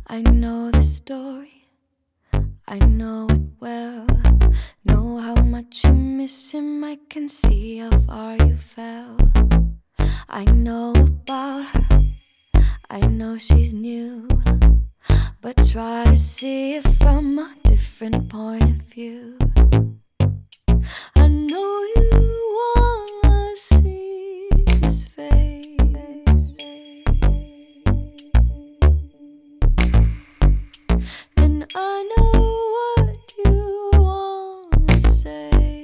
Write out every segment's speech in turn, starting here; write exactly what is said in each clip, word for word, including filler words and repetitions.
I know the story, I know it well. Know how much you miss him, I can see how far you fell. I know about her, I know she's new, but try to see it from a different point of view. I know you wanna see his face, and I know what you wanna say.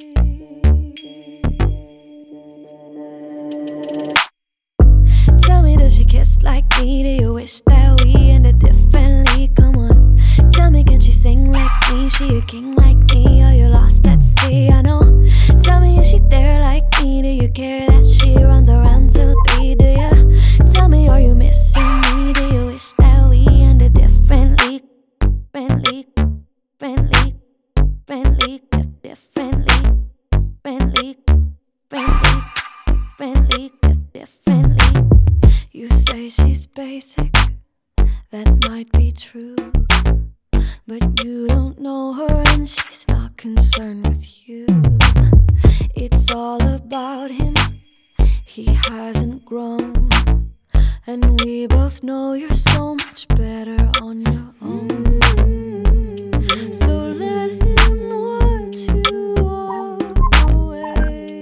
Tell me, does she kiss like me? Do you wish that we ended differently? Come on, tell me, can she sing like me? She a king like me, or you lost at sea? I know. Tell me, is she there like me? Do you care that she runs around till three? Do you? Tell me, are you missing me? Do you wish that we ended differently? Differently, differently, differently, differently, differently, differently, differently, differently. You say she's basic, that might be true, but you don't know her and she's not concerned with you. It's all about him, he hasn't grown, and we both know you're so much better on your own. So let him watch you walk away.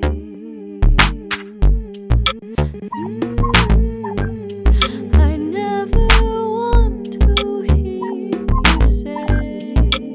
I never want to hear you say.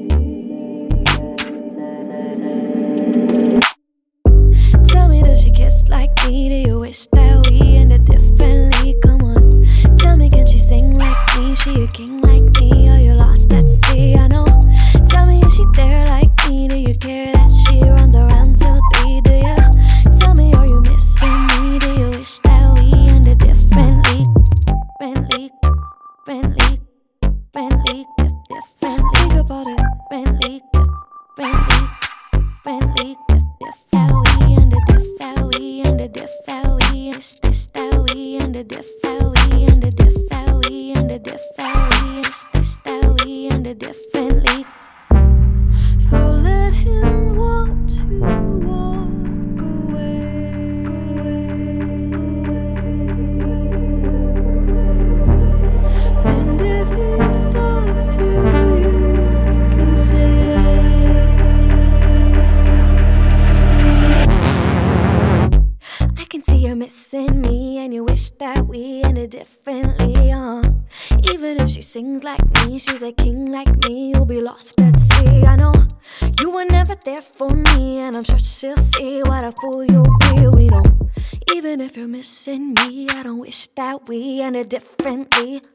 Tell me, does she kiss like me? Do you wish that we ended differently? Come on, tell me, can she sing like me? She a king like me, or you lost at sea? I know. Tell me, is she there like me? Do you care that she runs around till three? Do you? Tell me, are you missing me? Do you wish that we ended differently? Differently, differently, differently, differently. Think about it. Differently, differently, differently, differently. That we ended differently. That we ended differently. This, this, that we ended differently. We ended differently. We ended differently. This, this, that we ended differently. So let him watch you walk away. And if he stops you, you can say, I can see you're missing me, and you wish that we ended differently, uh. Even if she sings like me, she's a king like me, you'll be lost at sea. I know you were never there for me, and I'm sure she'll see what a fool you'll be. We know, even if you're missing me, I don't wish that we ended differently.